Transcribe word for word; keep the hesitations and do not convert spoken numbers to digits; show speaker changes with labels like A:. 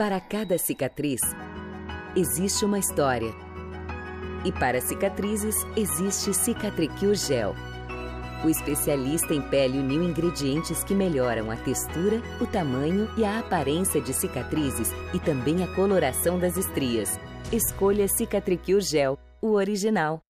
A: Para cada cicatriz, existe uma história. E para cicatrizes, existe Cicatricure Gel. O especialista em pele uniu ingredientes que melhoram a textura, o tamanho e a aparência de cicatrizes e também a coloração das estrias. Escolha Cicatricure Gel, o original.